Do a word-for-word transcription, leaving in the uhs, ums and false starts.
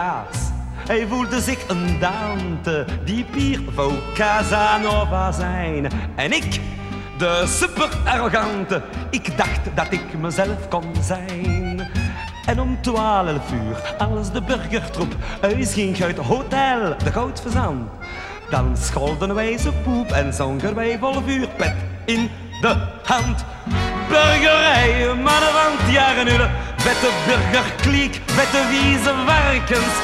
Hij voelde zich een Dante die pier voor Casanova zijn. En ik, de super arrogante, ik dacht dat ik mezelf kon zijn. En om twaalf uur, als de burgertroep uitging uit het hotel De Goudverzand, dan scholden wij ze poep en zongen wij vol vuur, pet in de hand. Burgerij, mannen van het jaren nullen, vette burgerkliek, vette wieze varkens.